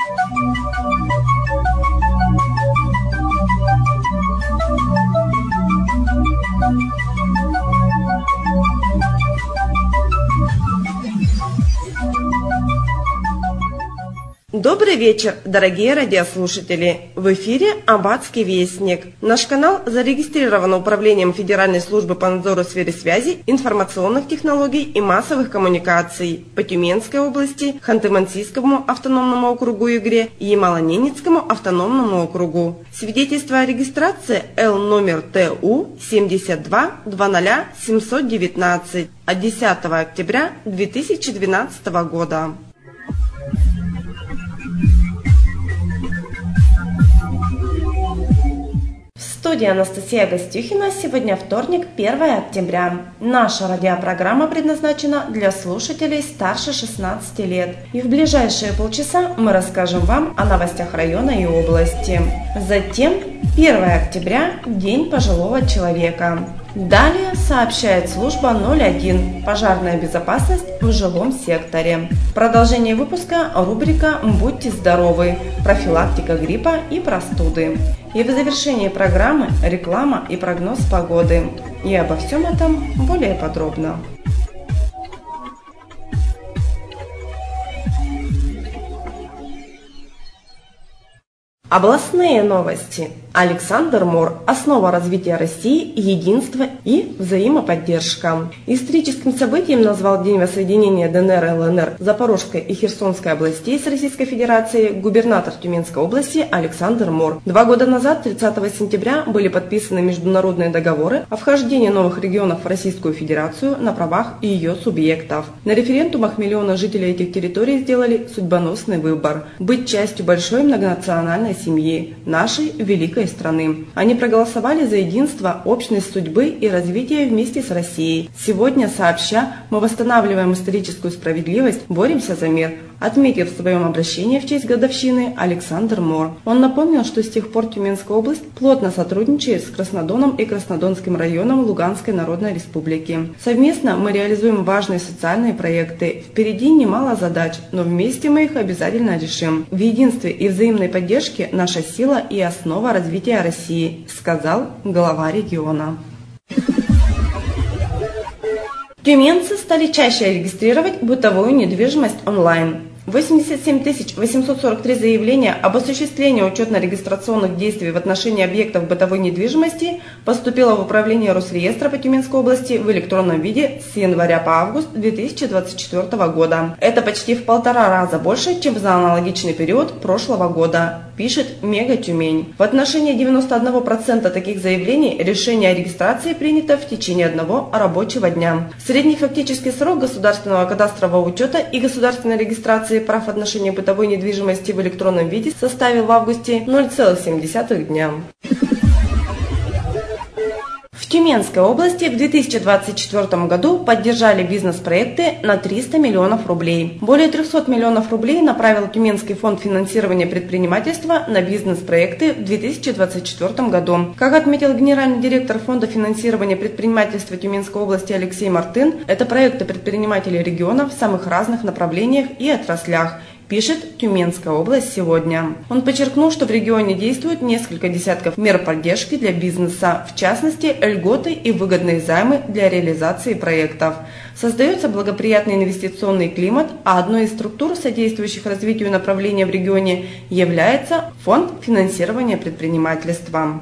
Добрый вечер, дорогие радиослушатели! В эфире Аббатский вестник. Наш канал зарегистрирован Управлением Федеральной службы по надзору в сфере связи, информационных технологий и массовых коммуникаций по Тюменской области, Ханты-Мансийскому автономному округу Югре и Ямало-Ненецкому автономному округу. Свидетельство о регистрации Л номер ТУ 72-00-719 от 10 октября 2012 года. В студии Анастасия Гостюхина. Сегодня вторник, 1 октября. Наша радиопрограмма предназначена для слушателей старше 16 лет. И в ближайшие полчаса мы расскажем вам о новостях района и области. Затем 1 октября – День пожилого человека. Далее сообщает служба 01 «Пожарная безопасность в жилом секторе». В продолжении выпуска рубрика «Будьте здоровы. Профилактика гриппа и простуды». И в завершении программы реклама и прогноз погоды. И обо всем этом более подробно. Областные новости. Александр Мор. Основа развития России, единство и взаимоподдержка. Историческим событием назвал День воссоединения ДНР и ЛНР Запорожской и Херсонской областей с Российской Федерацией губернатор Тюменской области Александр Мор. 2 года назад, 30 сентября, были подписаны международные договоры о вхождении новых регионов в Российскую Федерацию на правах ее субъектов. На референдумах миллионы жителей этих территорий сделали судьбоносный выбор – быть частью большой многонациональной семьи, нашей великой страны. Они проголосовали за единство, общность судьбы и развитие вместе с Россией. Сегодня, сообща, мы восстанавливаем историческую справедливость, боремся за мир, отметив в своем обращении в честь годовщины Александр Мор. Он напомнил, что с тех пор Тюменская область плотно сотрудничает с Краснодоном и Краснодонским районом Луганской Народной Республики. Совместно мы реализуем важные социальные проекты. Впереди немало задач, но вместе мы их обязательно решим. В единстве и взаимной поддержке наша сила и основа развития России, сказал глава региона. Тюменцы стали чаще регистрировать бытовую недвижимость онлайн. 87 843 заявления об осуществлении учетно-регистрационных действий в отношении объектов бытовой недвижимости поступило в управление Росреестра по Тюменской области в электронном виде с января по август 2024 года. Это почти в 1,5 раза больше, чем за аналогичный период прошлого года, пишет Мега Тюмень. В отношении 91% таких заявлений решение о регистрации принято в течение 1 рабочего дня. Средний фактический срок государственного кадастрового учета и государственной регистрации прав в отношении бытовой недвижимости в электронном виде составил в августе 0,7 дня. В Тюменской области в 2024 году поддержали бизнес-проекты на 300 миллионов рублей. Более 300 миллионов рублей направил Тюменский фонд финансирования предпринимательства на бизнес-проекты в 2024 году. Как отметил генеральный директор фонда финансирования предпринимательства Тюменской области Алексей Мартын, это проекты предпринимателей региона в самых разных направлениях и отраслях, пишет Тюменская область сегодня. Он подчеркнул, что в регионе действует несколько десятков мер поддержки для бизнеса, в частности, льготы и выгодные займы для реализации проектов. Создается благоприятный инвестиционный климат, а одной из структур, содействующих развитию направления в регионе, является Фонд финансирования предпринимательства.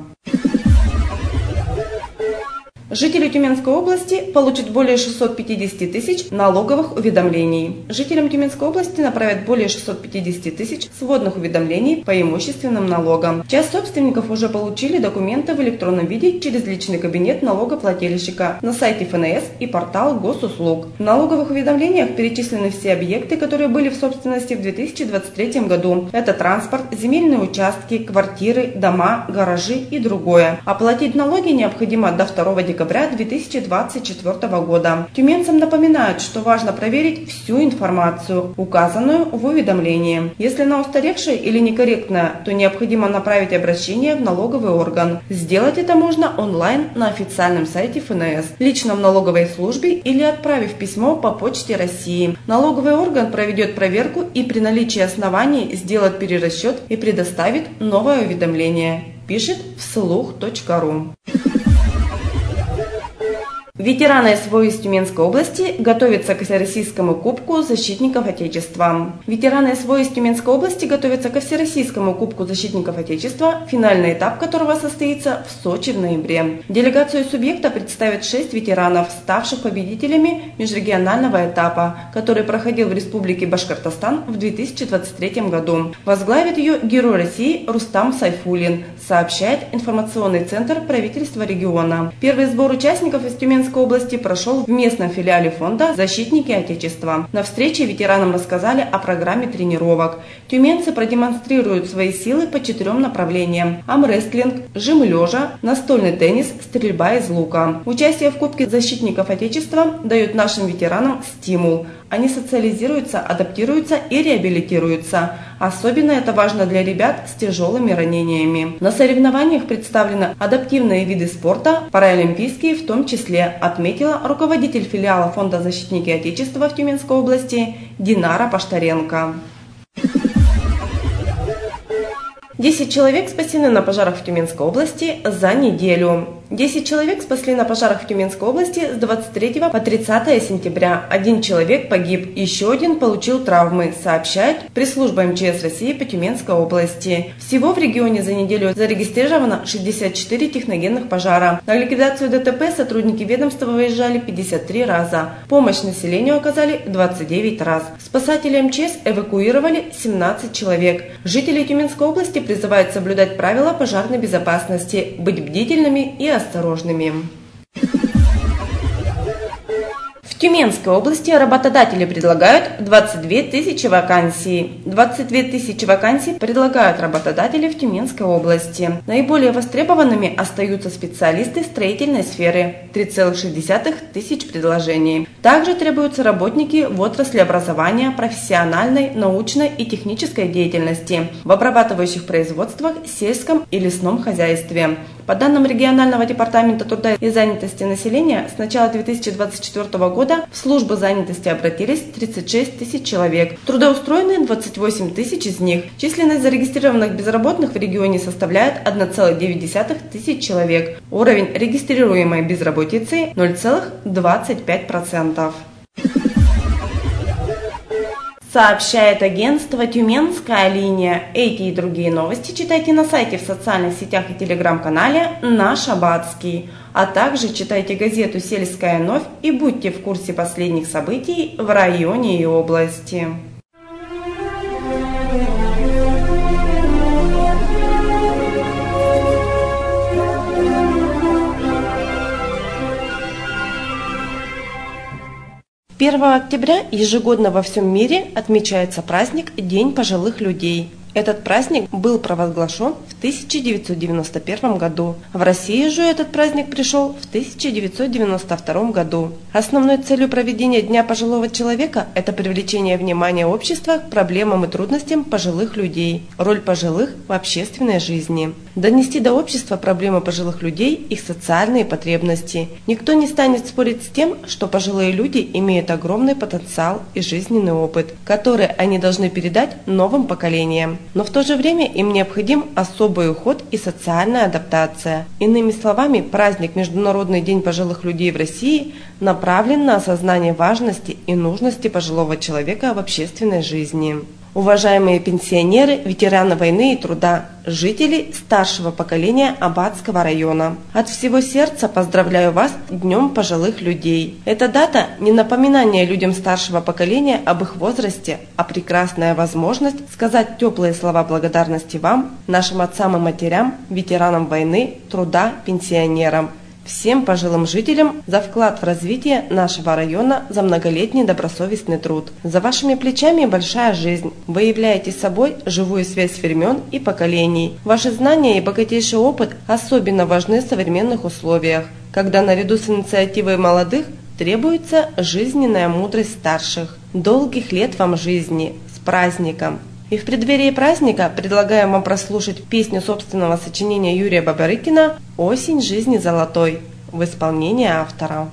Жители Тюменской области получат более 650 тысяч налоговых уведомлений. Жителям Тюменской области направят более 650 тысяч сводных уведомлений по имущественным налогам. Часть собственников уже получили документы в электронном виде через личный кабинет налогоплательщика на сайте ФНС и портал госуслуг. В налоговых уведомлениях перечислены все объекты, которые были в собственности в 2023 году. Это транспорт, земельные участки, квартиры, дома, гаражи и другое. Оплатить налоги необходимо до 2 декабря декабря 2024 года. Тюменцам напоминают, что важно проверить всю информацию, указанную в уведомлении. Если она устаревшая или некорректная, то необходимо направить обращение в налоговый орган. Сделать это можно онлайн на официальном сайте ФНС, лично в налоговой службе или отправив письмо по Почте России. Налоговый орган проведет проверку и при наличии оснований сделает перерасчет и предоставит новое уведомление, пишет вслух.ру. Ветераны СВО из Тюменской области готовятся к Всероссийскому кубку защитников Отечества. Ветераны СВО из Тюменской области готовятся ко Всероссийскому кубку защитников Отечества, финальный этап которого состоится в Сочи в ноябре. Делегацию субъекта представят 6 ветеранов, ставших победителями межрегионального этапа, который проходил в Республике Башкортостан в 2023 году. Возглавит ее Герой России Рустам Сайфуллин, сообщает информационный центр правительства региона. Первый сбор участников из Тюменской области прошел в местном филиале фонда «Защитники Отечества». На встрече ветеранам рассказали о программе тренировок. Тюменцы продемонстрируют свои силы по 4 направлениям: армрестлинг, жим лежа, настольный теннис, стрельба из лука. Участие в Кубке защитников Отечества дает нашим ветеранам стимул. Они социализируются, адаптируются и реабилитируются. Особенно это важно для ребят с тяжелыми ранениями. На соревнованиях представлены адаптивные виды спорта, паралимпийские в том числе, отметила руководитель филиала фонда «Защитники Отечества» в Тюменской области Динара Паштаренко. 10 человек спасены на пожарах в Тюменской области за неделю. 10 человек спасли на пожарах в Тюменской области с 23 по 30 сентября. 1 человек погиб, еще 1 получил травмы, сообщает пресс-служба МЧС России по Тюменской области. Всего в регионе за неделю зарегистрировано 64 техногенных пожара. На ликвидацию ДТП сотрудники ведомства выезжали 53 раза. Помощь населению оказали 29 раз. Спасатели МЧС эвакуировали 17 человек. Жители Тюменской области призывают соблюдать правила пожарной безопасности, быть бдительными и осторожными. В Тюменской области работодатели предлагают 22 тысячи вакансий. 22 тысячи вакансий предлагают работодатели в Тюменской области. Наиболее востребованными остаются специалисты строительной сферы – 3,6 тысяч предложений. Также требуются работники в отрасли образования, профессиональной, научной и технической деятельности, в обрабатывающих производствах, сельском и лесном хозяйстве. По данным регионального департамента труда и занятости населения, с начала 2024 года в службу занятости обратились 36 тысяч человек. Трудоустроены 28 тысяч из них. Численность зарегистрированных безработных в регионе составляет 1,9 тысяч человек. Уровень регистрируемой безработицы 0,25%. Сообщает агентство «Тюменская линия». Эти и другие новости читайте на сайте, в социальных сетях и телеграм-канале «Наш Абатский». А также читайте газету «Сельская новь» и будьте в курсе последних событий в районе и области. 1 октября ежегодно во всем мире отмечается праздник День пожилых людей. Этот праздник был провозглашен в 1991 году. В России же этот праздник пришел в 1992 году. Основной целью проведения Дня пожилого человека – это привлечение внимания общества к проблемам и трудностям пожилых людей, роль пожилых в общественной жизни. Донести до общества проблемы пожилых людей, их социальные потребности. Никто не станет спорить с тем, что пожилые люди имеют огромный потенциал и жизненный опыт, который они должны передать новым поколениям. Но в то же время им необходим особый уход и социальная адаптация. Иными словами, праздник Международный день пожилых людей в России направлен на осознание важности и нужности пожилого человека в общественной жизни. Уважаемые пенсионеры, ветераны войны и труда, жители старшего поколения Абатского района. От всего сердца поздравляю вас с Днем пожилых людей. Эта дата не напоминание людям старшего поколения об их возрасте, а прекрасная возможность сказать теплые слова благодарности вам, нашим отцам и матерям, ветеранам войны, труда, пенсионерам. Всем пожилым жителям за вклад в развитие нашего района, за многолетний добросовестный труд. За вашими плечами большая жизнь. Вы являете собой живую связь времен и поколений. Ваши знания и богатейший опыт особенно важны в современных условиях. когда наряду с инициативой молодых требуется жизненная мудрость старших. Долгих лет вам жизни! С праздником! И в преддверии праздника предлагаем вам прослушать песню собственного сочинения Юрия Бабарыкина «Осень жизни золотой» в исполнении автора.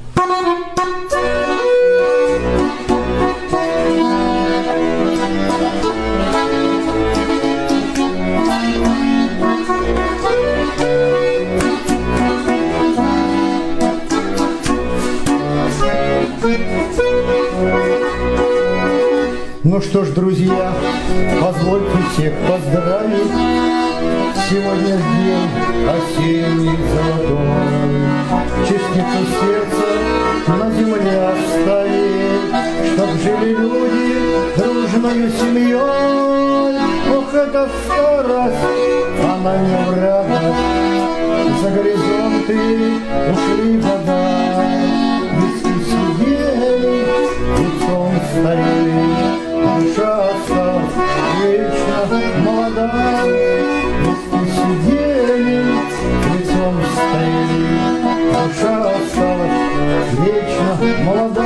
Ну что ж, друзья, позвольте всех поздравить. Сегодня день осенний золотой. Честницу сердца на земле оставить, чтоб жили люди дружною семьей. Ох, эта старость, она не в радость. За горизонты ушли года, виски сидели, лицом старели. Душа осталась вечно молода, виски сидели, лицом стояли. Душа осталась вечно молода.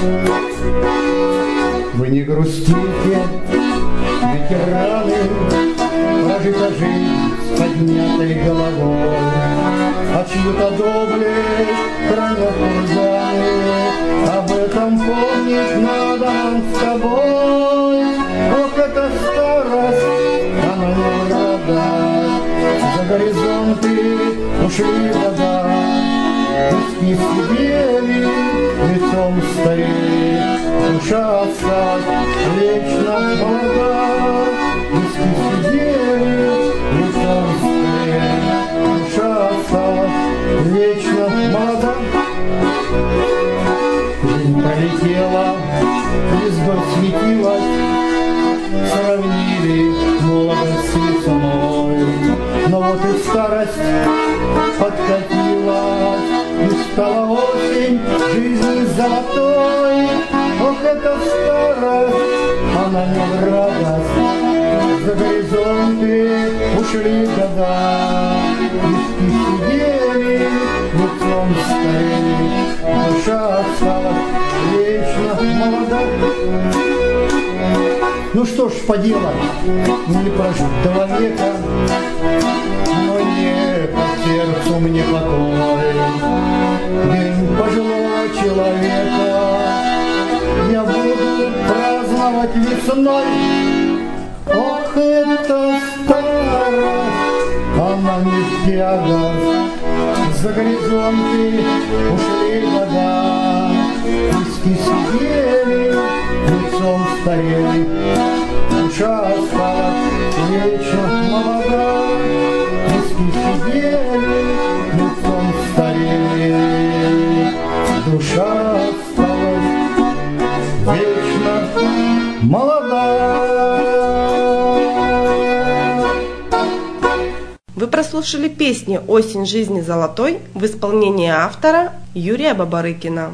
Вы не грустите, ветераны, прожита жизнь с поднятой головой, а чью-то доблесть хранят курганы. Об этом помнить надо нам с тобой. Ох, эта старость, она не в радость. За горизонты ушли года, виски сидели, лицом старели. Душа осталась вечно молода, виски сидели, лицом старели. Душа осталась вечно молода. Жизнь пролетела, звездой светилась, сравнили молодость с весной. Но вот и старость подкатилась, и стала осень жизни золотой. Ох, эта старость, она не в радость. За горизонты ушли года, виски сидели, лицом старели. Душа осталась вечно молода. Ну что ж поделать, не прожить 2 века, но нет по сердцу мне покой. День пожилого человека я буду праздновать весной. Ох, эта старость, она не в тягость. За горизонты ушли года, виски сидели, лицом старели. Душа осталась вечно молода, виски сидели, лицом старели. Душа осталась вечно молода. Вы прослушали песни «Осень жизни золотой» в исполнении автора Юрия Бабарыкина.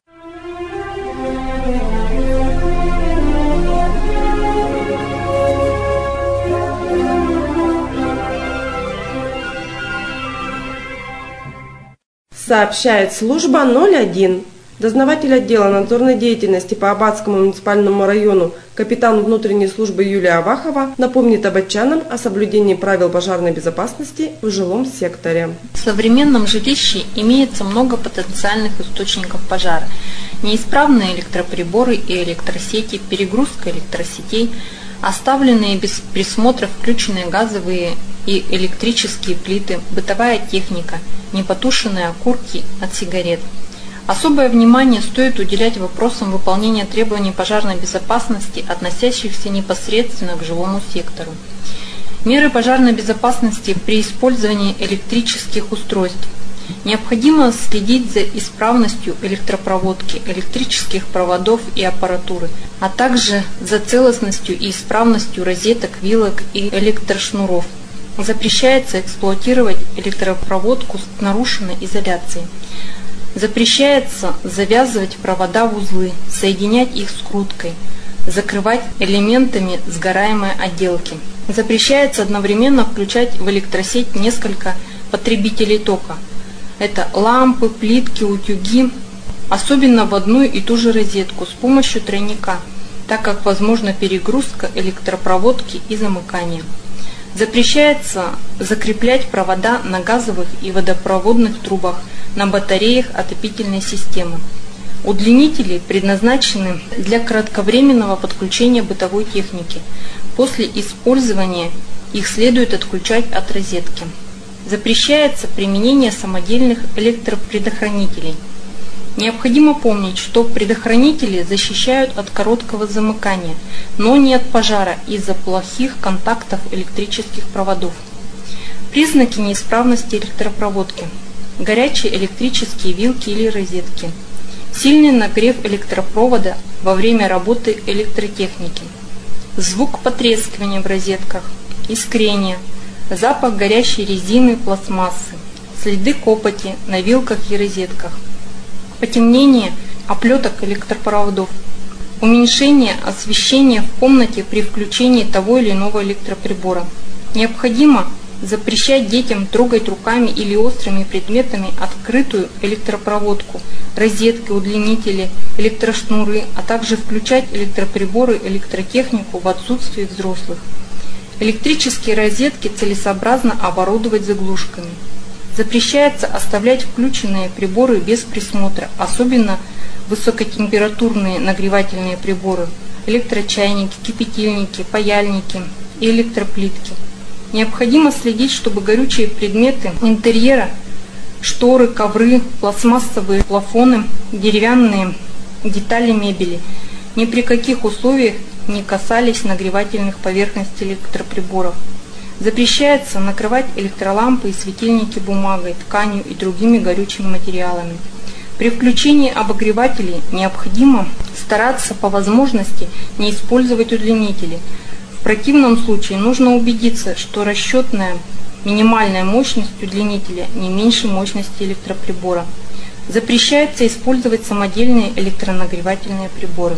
Сообщает служба 01. Дознаватель отдела надзорной деятельности по Аббатскому муниципальному району капитан внутренней службы Юлия Авахова напомнит аббатчанам о соблюдении правил пожарной безопасности в жилом секторе. В современном жилище имеется много потенциальных источников пожара. Неисправные электроприборы и электросети, перегрузка электросетей, оставленные без присмотра включенные газовые и электрические плиты, бытовая техника, непотушенные окурки от сигарет. Особое внимание стоит уделять вопросам выполнения требований пожарной безопасности, относящихся непосредственно к жилому сектору. Меры пожарной безопасности при использовании электрических устройств. Необходимо следить за исправностью электропроводки, электрических проводов и аппаратуры, а также за целостностью и исправностью розеток, вилок и электрошнуров. Запрещается эксплуатировать электропроводку с нарушенной изоляцией. Запрещается завязывать провода в узлы, соединять их скруткой, закрывать элементами сгораемой отделки. Запрещается одновременно включать в электросеть несколько потребителей тока. Это лампы, плитки, утюги, особенно в одну и ту же розетку с помощью тройника, так как возможна перегрузка электропроводки и замыкание. Запрещается закреплять провода на газовых и водопроводных трубах, на батареях отопительной системы. Удлинители предназначены для кратковременного подключения бытовой техники. После использования их следует отключать от розетки. Запрещается применение самодельных электропредохранителей. Необходимо помнить, что предохранители защищают от короткого замыкания, но не от пожара из-за плохих контактов электрических проводов. Признаки неисправности электропроводки. Горячие электрические вилки или розетки. Сильный нагрев электропровода во время работы электротехники. Звук потрескивания в розетках. Искрение. Запах горящей резины и пластмассы. Следы копоти на вилках и розетках. Потемнение оплеток электропроводов. Уменьшение освещения в комнате при включении того или иного электроприбора. Необходимо запрещать детям трогать руками или острыми предметами открытую электропроводку, розетки, удлинители, электрошнуры, а также включать электроприборы, электротехнику в отсутствии взрослых. Электрические розетки целесообразно оборудовать заглушками. Запрещается оставлять включенные приборы без присмотра, особенно высокотемпературные нагревательные приборы, электрочайники, кипятильники, паяльники и электроплитки. Необходимо следить, чтобы горючие предметы интерьера, шторы, ковры, пластмассовые плафоны, деревянные детали мебели ни при каких условиях не касались нагревательных поверхностей электроприборов. Запрещается накрывать электролампы и светильники бумагой, тканью и другими горючими материалами. При включении обогревателей необходимо стараться по возможности не использовать удлинители. В противном случае нужно убедиться, что расчетная минимальная мощность удлинителя не меньше мощности электроприбора. Запрещается использовать самодельные электронагревательные приборы.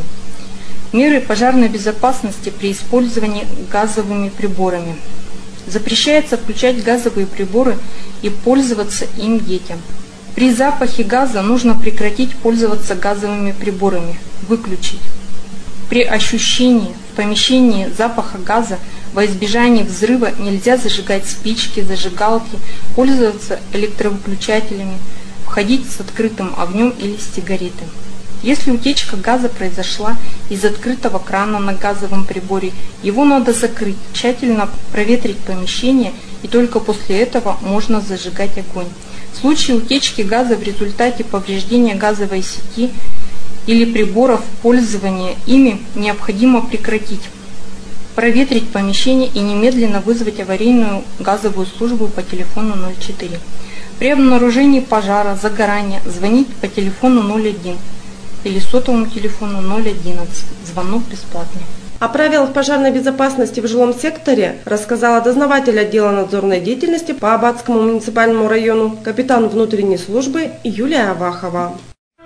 Меры пожарной безопасности при использовании газовыми приборами. Запрещается включать газовые приборы и пользоваться им детям. При запахе газа нужно прекратить пользоваться газовыми приборами, выключить. При ощущении в помещении запаха газа во избежание взрыва нельзя зажигать спички, зажигалки, пользоваться электровыключателями, входить с открытым огнем или с сигаретой. Если утечка газа произошла из открытого крана на газовом приборе, его надо закрыть, тщательно проветрить помещение, и только после этого можно зажигать огонь. В случае утечки газа в результате повреждения газовой сети или приборов пользования ими необходимо прекратить, проветрить помещение и немедленно вызвать аварийную газовую службу по телефону 04. При обнаружении пожара, загорания звонить по телефону 01 или сотовому телефону 011. Звонок бесплатный. О правилах пожарной безопасности в жилом секторе рассказала дознаватель отдела надзорной деятельности по Аббатскому муниципальному району, капитан внутренней службы Юлия Авахова.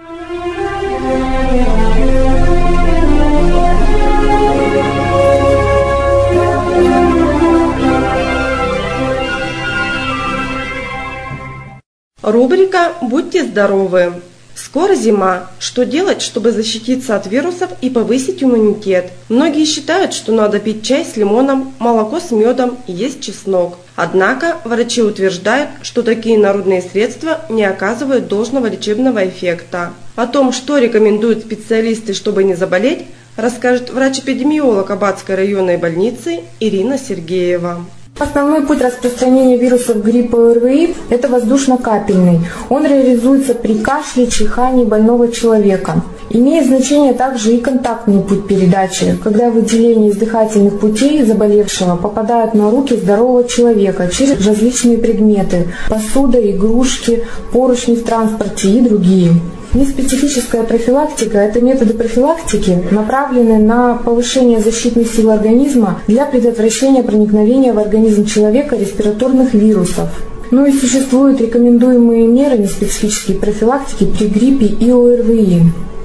Рубрика «Будьте здоровы». Скоро зима. Что делать, чтобы защититься от вирусов и повысить иммунитет? Многие считают, что надо пить чай с лимоном, молоко с медом и есть чеснок. Однако врачи утверждают, что такие народные средства не оказывают должного лечебного эффекта. О том, что рекомендуют специалисты, чтобы не заболеть, расскажет врач-эпидемиолог Аббатской районной больницы Ирина Сергеева. Основной путь распространения вирусов гриппа ОРВИ – это воздушно-капельный. Он реализуется при кашле, чихании больного человека. Имеет значение также и контактный путь передачи, когда выделения из дыхательных путей заболевшего попадают на руки здорового человека через различные предметы – посуда, игрушки, поручни в транспорте и другие. Неспецифическая профилактика – это методы профилактики, направленные на повышение защитной силы организма для предотвращения проникновения в организм человека респираторных вирусов. Ну и существуют рекомендуемые меры неспецифической профилактики при гриппе и ОРВИ.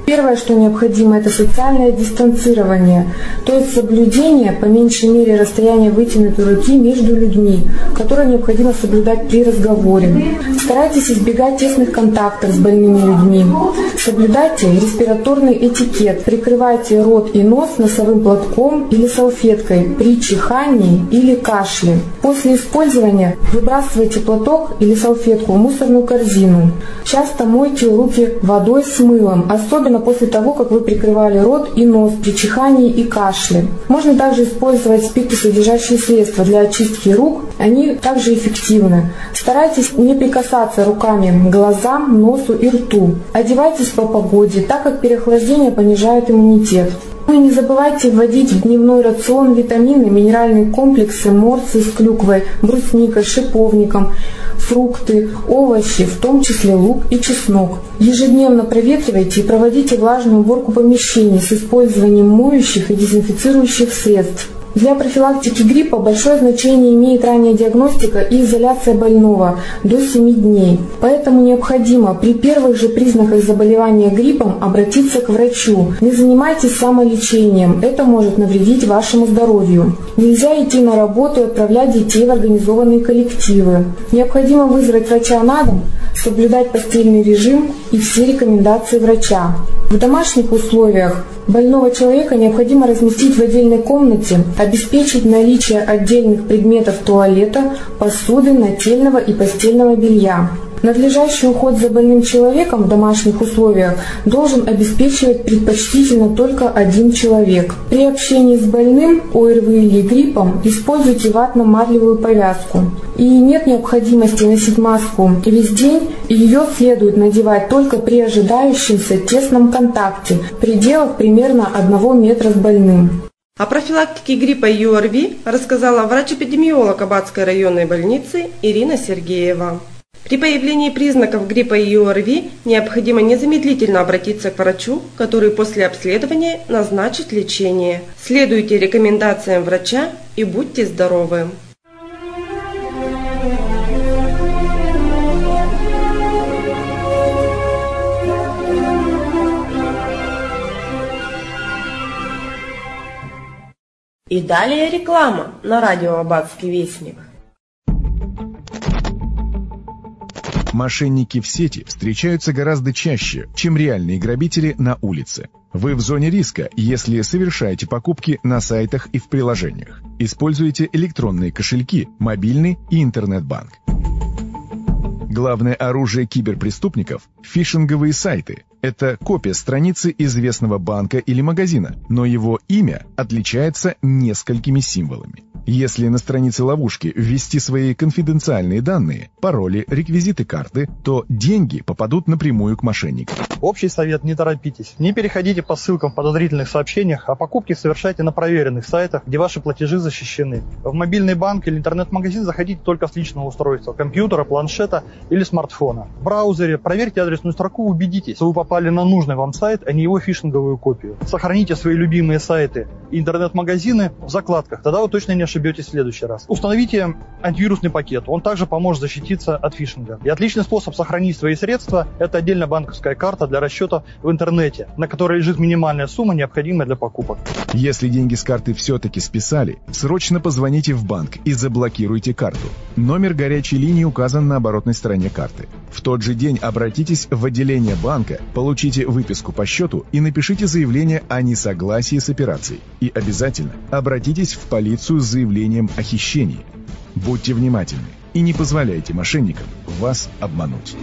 Первое, что необходимо, это социальное дистанцирование, то есть соблюдение по меньшей мере расстояния вытянутой руки между людьми, которое необходимо соблюдать при разговоре. Старайтесь избегать тесных контактов с больными людьми. Соблюдайте респираторный этикет, прикрывайте рот и нос носовым платком или салфеткой при чихании или кашле. После использования выбрасывайте платок или салфетку в мусорную корзину. Часто мойте руки водой с мылом, особенно после того, как вы прикрывали рот и нос при чихании и кашле. Можно также использовать спиртосодержащие средства для очистки рук, они также эффективны. Старайтесь не прикасаться руками к глазам, носу и рту. Одевайтесь по погоде, так как переохлаждение понижает иммунитет. Ну и не забывайте вводить в дневной рацион витамины, минеральные комплексы, морсы с клюквой, брусникой, шиповником, фрукты, овощи, в том числе лук и чеснок. Ежедневно проветривайте и проводите влажную уборку помещений с использованием моющих и дезинфицирующих средств. Для профилактики гриппа большое значение имеет ранняя диагностика и изоляция больного до 7 дней. Поэтому необходимо при первых же признаках заболевания гриппом обратиться к врачу. Не занимайтесь самолечением, это может навредить вашему здоровью. Нельзя идти на работу и отправлять детей в организованные коллективы. Необходимо вызвать врача на дом, соблюдать постельный режим и все рекомендации врача. В домашних условиях больного человека необходимо разместить в отдельной комнате, обеспечить наличие отдельных предметов туалета, посуды, нательного и постельного белья. Надлежащий уход за больным человеком в домашних условиях должен обеспечивать предпочтительно только один человек. При общении с больным ОРВИ или гриппом используйте ватно-марлевую повязку. И нет необходимости носить маску весь день, и ее следует надевать только при ожидающемся тесном контакте в пределах примерно 1 метра с больным. О профилактике гриппа и ОРВИ рассказала врач-эпидемиолог Аббатской районной больницы Ирина Сергеева. При появлении признаков гриппа и ОРВИ необходимо незамедлительно обратиться к врачу, который после обследования назначит лечение. Следуйте рекомендациям врача и будьте здоровы! И далее реклама на радио Аббатский вестник. Мошенники в сети встречаются гораздо чаще, чем реальные грабители на улице. Вы в зоне риска, если совершаете покупки на сайтах и в приложениях. Используйте электронные кошельки, мобильный и интернет-банк. Главное оружие киберпреступников – фишинговые сайты. Это копия страницы известного банка или магазина, но его имя отличается несколькими символами. Если на странице ловушки ввести свои конфиденциальные данные, пароли, реквизиты карты, то деньги попадут напрямую к мошенникам. Общий совет: не торопитесь. Не переходите по ссылкам в подозрительных сообщениях, а покупки совершайте на проверенных сайтах, где ваши платежи защищены. В мобильный банк или интернет-магазин заходите только с личного устройства, компьютера, планшета или смартфона. В браузере проверьте адресную строку, убедитесь, что вы попали на нужный вам сайт, а не его фишинговую копию. Сохраните свои любимые сайты и интернет-магазины в закладках, тогда вы точно не ошибетесь в следующий раз. Установите антивирусный пакет, он также поможет защититься от фишинга. И отличный способ сохранить свои средства – это отдельная банковская карта для расчета в интернете, на которой лежит минимальная сумма, необходимая для покупок. Если деньги с карты все-таки списали, срочно позвоните в банк и заблокируйте карту. Номер горячей линии указан на оборотной стороне карты. В тот же день обратитесь в отделение банка, получите выписку по счету и напишите заявление о несогласии с операцией. И обязательно обратитесь в полицию с заявлением о хищении. Будьте внимательны и не позволяйте мошенникам вас обмануть.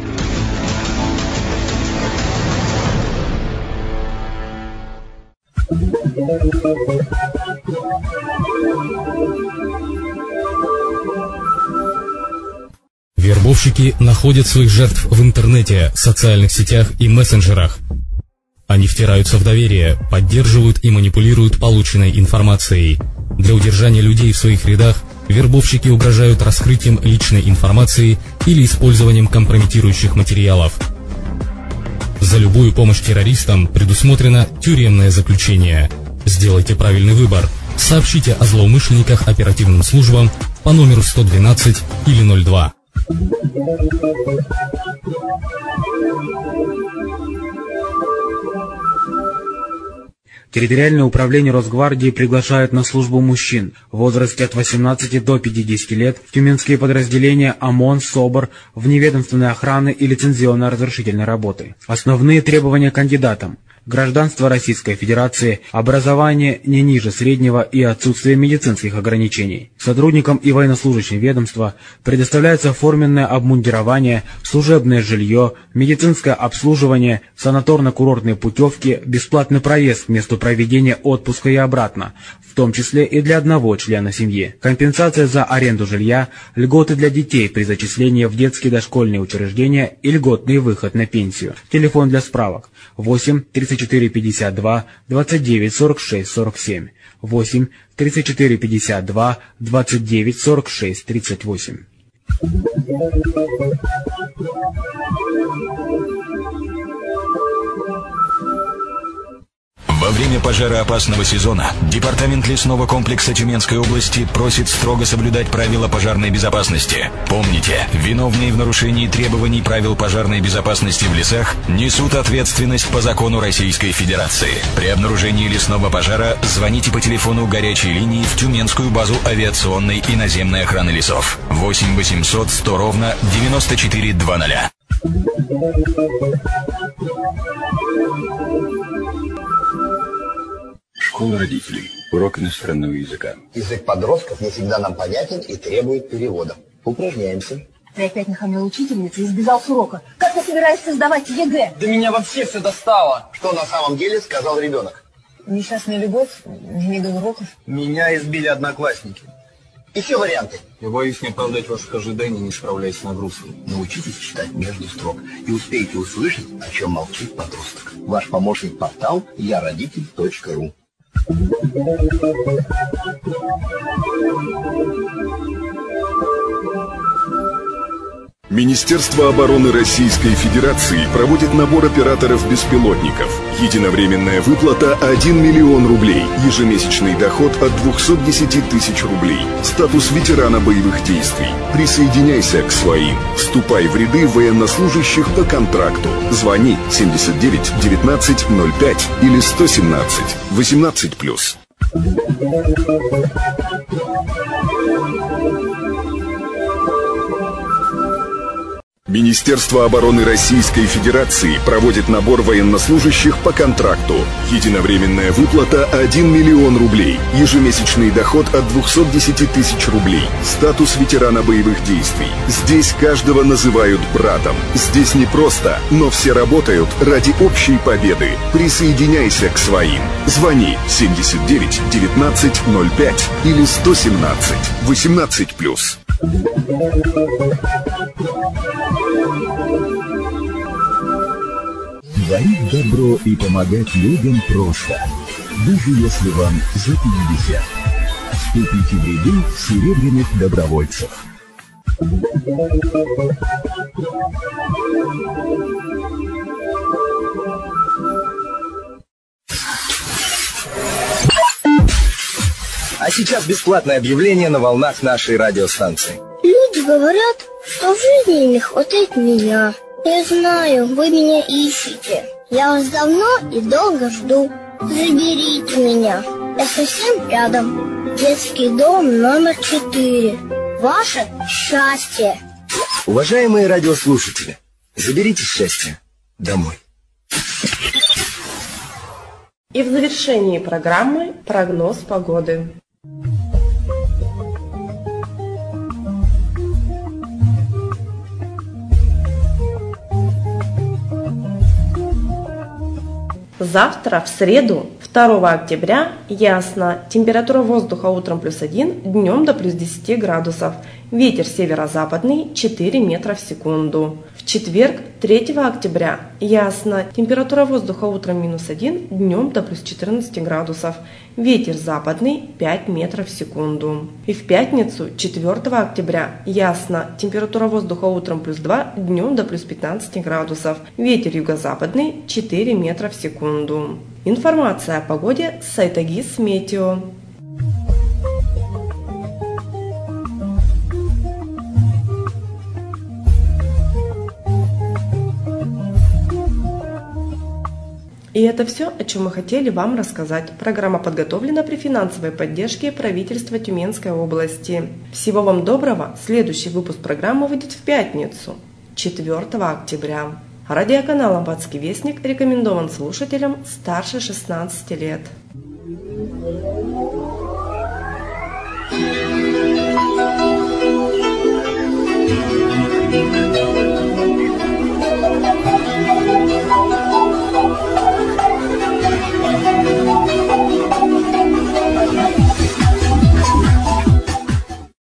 Вербовщики находят своих жертв в интернете, социальных сетях и мессенджерах. Они втираются в доверие, поддерживают и манипулируют полученной информацией. Для удержания людей в своих рядах вербовщики угрожают раскрытием личной информации или использованием компрометирующих материалов. За любую помощь террористам предусмотрено тюремное заключение. Сделайте правильный выбор. Сообщите о злоумышленниках оперативным службам по номеру 112 или 02. Территориальное управление Росгвардии приглашает на службу мужчин в возрасте от 18 до 50 лет в тюменские подразделения ОМОН, СОБР, вневедомственной охраны и лицензионно-разрешительной работы. Основные требования кандидатам: гражданство Российской Федерации, образование не ниже среднего и отсутствие медицинских ограничений. Сотрудникам и военнослужащим ведомства предоставляется форменное обмундирование, служебное жилье, медицинское обслуживание, санаторно-курортные путевки, бесплатный проезд к месту проведения отпуска и обратно, в том числе и для одного члена семьи, компенсация за аренду жилья, льготы для детей при зачислении в детские дошкольные учреждения и льготный выход на пенсию. Телефон для справок 8 34 52 29 46 47, 8 34 52 29 46 38. Во время пожароопасного сезона Департамент лесного комплекса Тюменской области просит строго соблюдать правила пожарной безопасности. Помните, виновные в нарушении требований правил пожарной безопасности в лесах несут ответственность по закону Российской Федерации. При обнаружении лесного пожара звоните по телефону горячей линии в Тюменскую базу авиационной и наземной охраны лесов 8 800 100 ровно 9400. Школа родителей. Урок иностранного языка. Язык подростков не всегда нам понятен и требует перевода. Упражняемся. Ты опять нахамил учительницу и сбежал с урока. Как ты собираешься сдавать ЕГЭ? Да меня вообще все достало. Что на самом деле сказал ребенок? Несчастная любовь, не до уроков. Меня избили одноклассники. Еще варианты. Я боюсь не оправдать ваших ожиданий, не справляясь с нагрузкой. Научитесь читать между строк и успеете услышать, о чем молчит подросток. Ваш помощник-портал яродитель.ру. Министерство обороны Российской Федерации проводит набор операторов беспилотников. Единовременная выплата 1 миллион рублей. Ежемесячный доход от 210 тысяч рублей. Статус ветерана боевых действий. Присоединяйся к своим. Вступай в ряды военнослужащих по контракту. Звони 79 19 05 или 117 18+. Министерство обороны Российской Федерации проводит набор военнослужащих по контракту. Единовременная выплата 1 миллион рублей. Ежемесячный доход от 210 тысяч рублей. Статус ветерана боевых действий. Здесь каждого называют братом. Здесь не просто, но все работают ради общей победы. Присоединяйся к своим. Звони 79 19 05 или 117 18+. Творить добро и помогать людям просто, даже если вам за 50. Вступите в ряды серебряных добровольцев. А сейчас бесплатное объявление на волнах нашей радиостанции. Люди говорят, что в жизни им не хватает меня. Я знаю, вы меня ищете. Я вас давно и долго жду. Заберите меня. Я совсем рядом. Детский дом номер 4. Ваше счастье. Уважаемые радиослушатели, заберите счастье домой. И в завершении программы прогноз погоды. Завтра, в среду, 2 октября, ясно. Температура воздуха утром +1, днем до +10 градусов. Ветер северо-западный 4 метра в секунду. В четверг, 3 октября, ясно. Температура воздуха утром -1, днем до +14 градусов. Ветер западный 5 метров в секунду. И в пятницу, 4 октября, ясно. Температура воздуха утром +2, днем до +15 градусов. Ветер юго-западный 4 метра в секунду. Информация о погоде с сайта ГИС Метео. И это все, о чем мы хотели вам рассказать. Программа подготовлена при финансовой поддержке правительства Тюменской области. Всего вам доброго. Следующий выпуск программы выйдет в пятницу, 4 октября. Радиоканал «Аббатский вестник» рекомендован слушателям старше 16 лет.